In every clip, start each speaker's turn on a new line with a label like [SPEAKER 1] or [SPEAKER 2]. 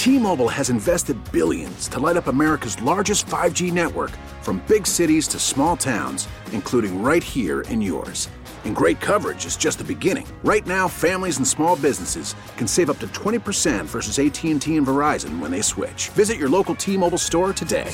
[SPEAKER 1] T-Mobile has invested billions to light up America's largest 5G network, from big cities to small towns, including right here in yours. And great coverage is just the beginning. Right now, families and small businesses can save up to 20% versus AT&T and Verizon when they switch. Visit your local T-Mobile store today.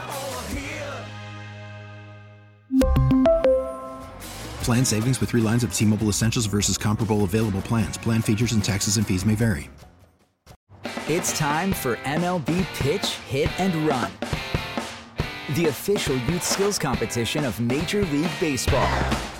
[SPEAKER 2] Plan savings with 3 lines of T-Mobile Essentials versus comparable available plans. Plan features and taxes and fees may vary.
[SPEAKER 3] It's time for MLB Pitch, Hit, and Run, the official youth skills competition of Major League Baseball.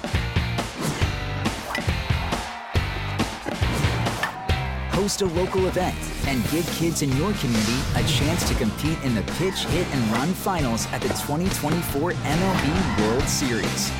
[SPEAKER 3] Host a local event and give kids in your community a chance to compete in the Pitch, Hit, and Run finals at the 2024 MLB World Series.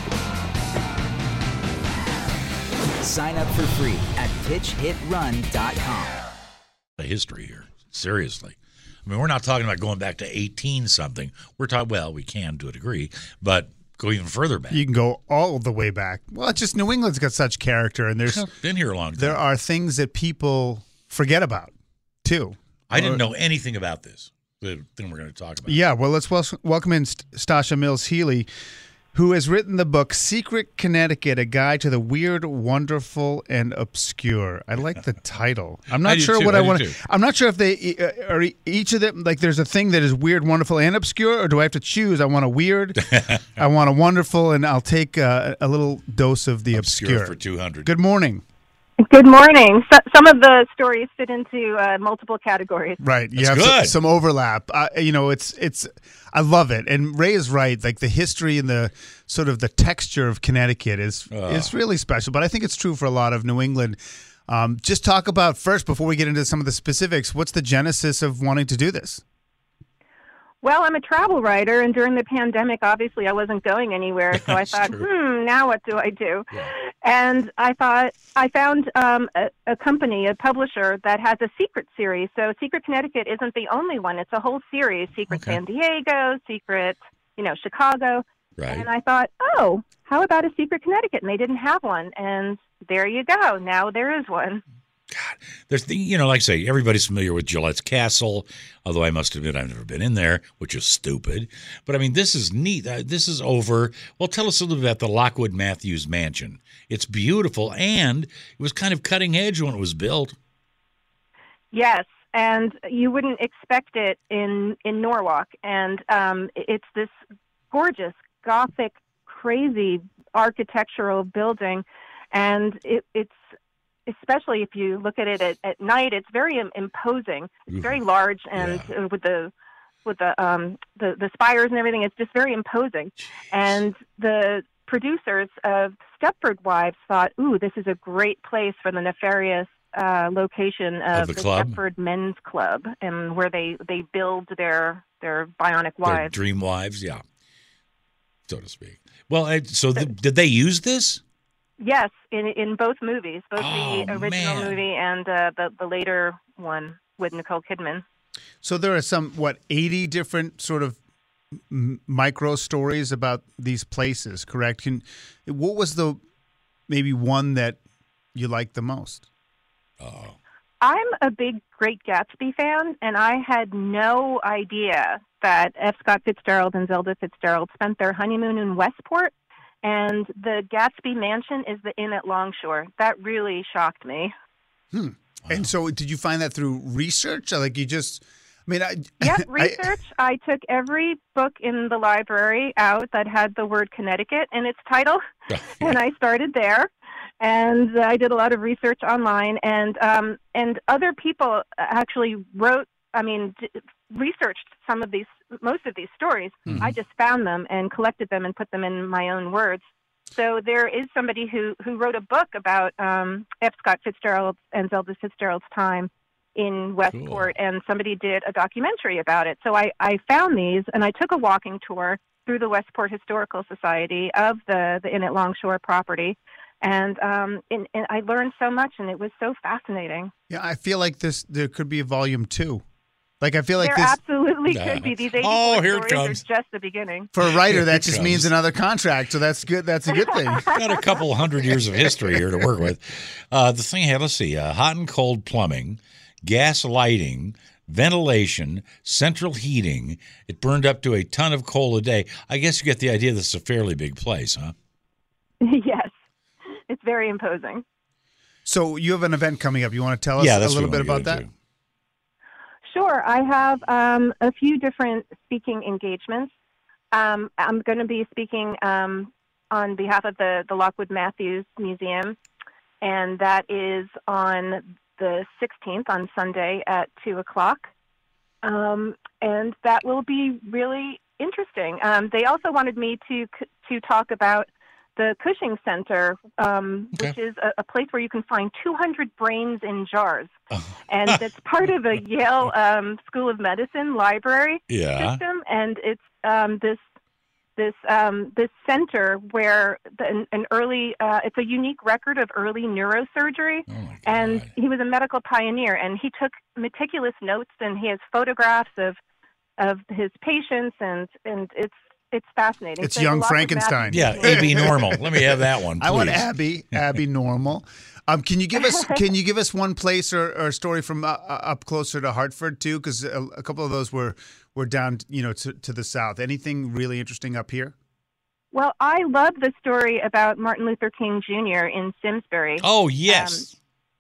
[SPEAKER 3] Sign up for free at pitchhitrun.com.
[SPEAKER 4] The history here, seriously. I mean, we're not talking about going back to 18-something. We're talking, well, we can to a degree, but go even further back.
[SPEAKER 5] You can go all the way back. Well, it's just New England's got such character, and there's
[SPEAKER 4] been here a long time.
[SPEAKER 5] There are things that people forget about, too.
[SPEAKER 4] I didn't know anything about this, the thing we're going to talk about.
[SPEAKER 5] Yeah, well, let's welcome in Stasha Mills Healy, who has written the book Secret Connecticut, A Guide to the Weird, Wonderful, and Obscure. I like the title. I'm not sure what I want to. I'm not sure if they are each of them, like there's a thing that is weird, wonderful, and obscure, or do I have to choose? I want a weird, I want a wonderful, and I'll take a little dose of the obscure.
[SPEAKER 4] For 200.
[SPEAKER 5] Good morning.
[SPEAKER 6] Good morning. Some of the stories fit into multiple categories.
[SPEAKER 5] Right. You have some overlap. It's. I love it. And Ray is right. Like the history and the sort of the texture of Connecticut is really special. But I think it's true for a lot of New England. Just talk about first, before we get into some of the specifics, what's the genesis of wanting to do this?
[SPEAKER 6] Well, I'm a travel writer, and during the pandemic, obviously, I wasn't going anywhere. So I thought, now what do I do? Yeah. And I found a company, a publisher that has a secret series. So Secret Connecticut isn't the only one. It's a whole series. Secret San Diego, Secret, Chicago.
[SPEAKER 4] Right. And
[SPEAKER 6] I thought, how about a Secret Connecticut? And they didn't have one. And there you go. Now there is one.
[SPEAKER 4] God, there's like I say, everybody's familiar with Gillette's Castle, although I must admit I've never been in there, which is stupid. But I mean, this is neat. This is over. Well, tell us a little bit about the Lockwood Matthews Mansion. It's beautiful, and it was kind of cutting edge when it was built.
[SPEAKER 6] Yes, and you wouldn't expect it in Norwalk. And it's this gorgeous, Gothic, crazy architectural building, and it's especially if you look at it at night, it's very imposing. It's very large, and with the spires and everything, it's just very imposing. And the producers of Stepford Wives thought, this is a great place for the nefarious location of the Stepford Men's Club, and where they build their bionic wives.
[SPEAKER 4] Their dream wives, yeah, so to speak. Well, did they use this?
[SPEAKER 6] Yes, in both movies, both the original movie and the later one with Nicole Kidman.
[SPEAKER 5] So there are some, 80 different sort of micro stories about these places, correct? What was the maybe one that you liked the most?
[SPEAKER 6] I'm a big Great Gatsby fan, and I had no idea that F. Scott Fitzgerald and Zelda Fitzgerald spent their honeymoon in Westport. And the Gatsby Mansion is the inn at Longshore. That really shocked me.
[SPEAKER 5] Wow. And so did you find that through research? Like you just,
[SPEAKER 6] research. I took every book in the library out that had the word Connecticut in its title, and I started there. And I did a lot of research online, and other people actually researched most of these stories. Mm-hmm. I just found them and collected them and put them in my own words. So there is somebody who wrote a book about F. Scott Fitzgerald and Zelda Fitzgerald's time in Westport, and somebody did a documentary about it. So I found these, and I took a walking tour through the Westport Historical Society of the Inn at Longshore property. And I learned so much, and it was so fascinating.
[SPEAKER 5] Yeah, I feel like there could be a volume 2. Like I feel like
[SPEAKER 6] there absolutely could be. These 84
[SPEAKER 4] here it
[SPEAKER 6] stories
[SPEAKER 4] comes.
[SPEAKER 6] are just the beginning.
[SPEAKER 5] For a writer, that just means another contract, so that's good. That's a good thing.
[SPEAKER 4] Got a couple hundred years of history here to work with. The thing, let's see, hot and cold plumbing, gas lighting, ventilation, central heating. It burned up to a ton of coal a day. I guess you get the idea this is a fairly big place, huh?
[SPEAKER 6] Yes. It's very imposing.
[SPEAKER 5] So you have an event coming up. You want to tell us a little bit about that?
[SPEAKER 6] Sure. I have a few different speaking engagements. I'm going to be speaking on behalf of the Lockwood Matthews Museum, and that is on the 16th, on Sunday at 2 o'clock. And that will be really interesting. They also wanted me to talk about the Cushing Center, which is a place where you can find 200 brains in jars. And it's part of a Yale School of Medicine library system. And it's this center where an early it's a unique record of early neurosurgery. And he was a medical pioneer, and he took meticulous notes, and he has photographs of his patients, and it's fascinating.
[SPEAKER 5] It's Young Frankenstein.
[SPEAKER 4] Yeah, Abby Normal. Let me have that one, please.
[SPEAKER 5] I want Abby Normal. Can you give us one place or a story from up closer to Hartford too? Because a couple of those were down, to the south. Anything really interesting up here?
[SPEAKER 6] Well, I love the story about Martin Luther King Jr. in Simsbury.
[SPEAKER 4] Oh yes.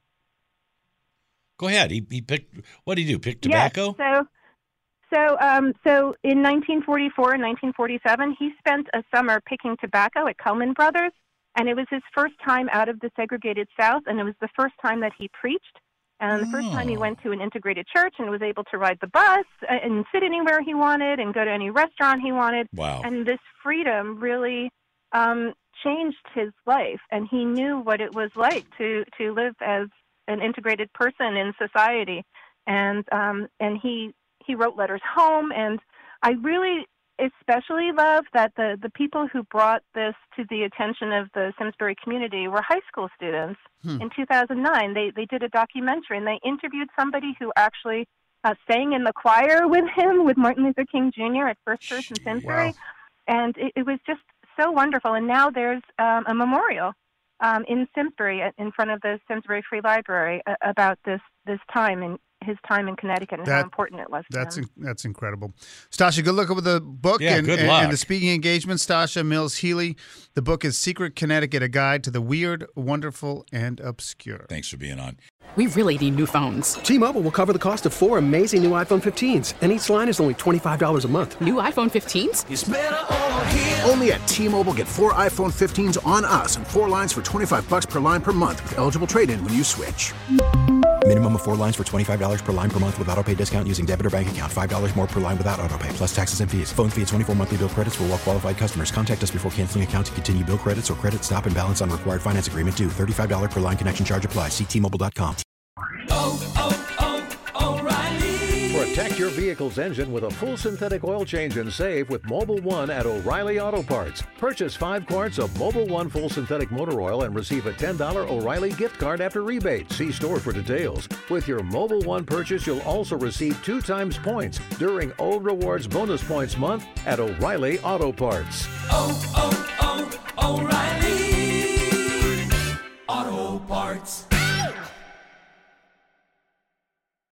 [SPEAKER 4] Go ahead. He picked. What did he do? Pick tobacco?
[SPEAKER 6] Yes, So in 1944 and 1947, he spent a summer picking tobacco at Cullman Brothers, and it was his first time out of the segregated South, and it was the first time that he preached, and the first time he went to an integrated church and was able to ride the bus and sit anywhere he wanted and go to any restaurant he wanted.
[SPEAKER 4] Wow.
[SPEAKER 6] And this freedom really changed his life, and he knew what it was like to live as an integrated person in society, and he wrote letters home, and I really especially love that the people who brought this to the attention of the Simsbury community were high school students. In 2009, they did a documentary, and they interviewed somebody who actually sang in the choir with him, with Martin Luther King Jr. at First Church in Simsbury.
[SPEAKER 5] Wow.
[SPEAKER 6] And it was just so wonderful. And now there's a memorial in Simsbury in front of the Simsbury Free Library about this time and his time in Connecticut and how important it was to him.
[SPEAKER 5] That's incredible. Stasha, good luck with the book and the speaking engagement. Stasha Mills Healy. The book is Secret Connecticut, A Guide to the Weird, Wonderful, and Obscure.
[SPEAKER 4] Thanks for being on.
[SPEAKER 7] We really need new phones.
[SPEAKER 8] T-Mobile will cover the cost of 4 amazing new iPhone 15s, and each line is only $25 a month.
[SPEAKER 7] New iPhone 15s?
[SPEAKER 1] It's better over here. Only at T-Mobile, get 4 iPhone 15s on us and 4 lines for $25 per line per month with eligible trade-in when you switch.
[SPEAKER 2] Minimum of 4 lines for $25 per line per month with autopay discount using debit or bank account. $5 more per line without autopay, plus taxes and fees. Phone fee at 24 monthly bill credits for well-qualified customers. Contact us before canceling account to continue bill credits or credit stop and balance on required finance agreement due. $35 per line connection charge applies. See T-Mobile.com.
[SPEAKER 9] O'Reilly. Protect your vehicle's engine with a full synthetic oil change and save with Mobil 1 at O'Reilly Auto Parts. Purchase 5 quarts of Mobil 1 full synthetic motor oil and receive a $10 O'Reilly gift card after rebate. See store for details. With your Mobil 1 purchase, you'll also receive 2 times points during O Rewards Bonus Points Month at O'Reilly Auto Parts.
[SPEAKER 10] O'Reilly.